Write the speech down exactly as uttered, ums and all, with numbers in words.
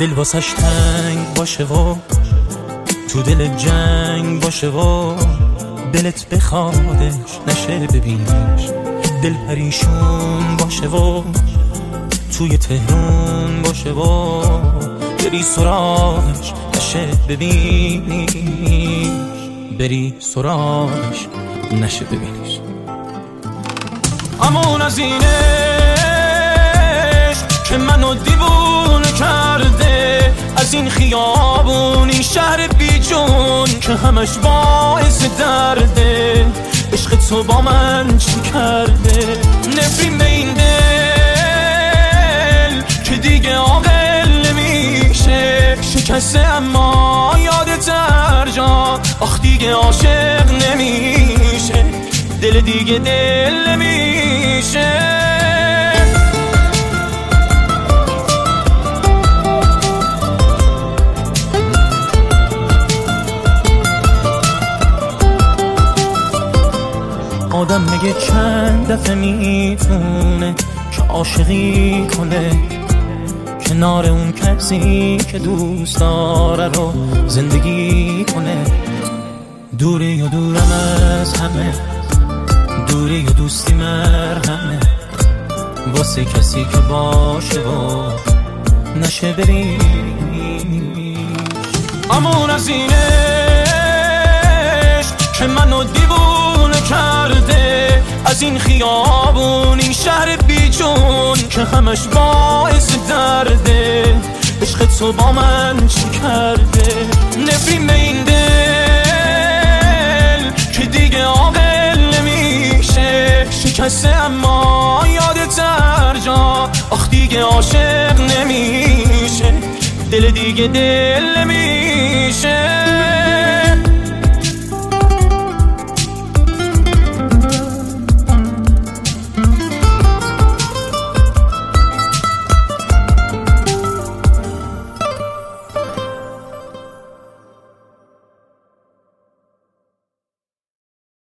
دل واسش تنگ باشه و تو دل جنگ باشه و دلت بخوادش نشه ببینش، دل پریشون باشه و توی تهرون باشه و بری سراغش نشه ببینیش، بری سراغش نشه ببینیش. امون از اینش که منو دیوونه کرده، از این خیابون این شهر بیجون که همش باعث درده، عشق تو با من چی کرده؟ نفرین به این دل که دیگه عاقل نمیشه، شکسته اما یادت هر جا، آخ دیگه عاشق نمیشه، دل دیگه دل نمیشه. آدم میگه چند دفعه میتونه که عاشقی کنه، کنار اون کسی که دوست داره رو زندگی کنه. دوری و دورم از همه، دوری و دوستی مرهمه، واسه کسی که باشه و نشه بریش. امون از اینش که منو دیوونه کرده، از این خیابون این شهر بیجون که همش باعث درده، عشق تو با من چی کرده؟ نفرین به این دل که دیگه عاقل نمیشه، شکسته اما یادت هر جا، آخ دیگه عاشق نمیشه، دل دیگه دل نمیشه.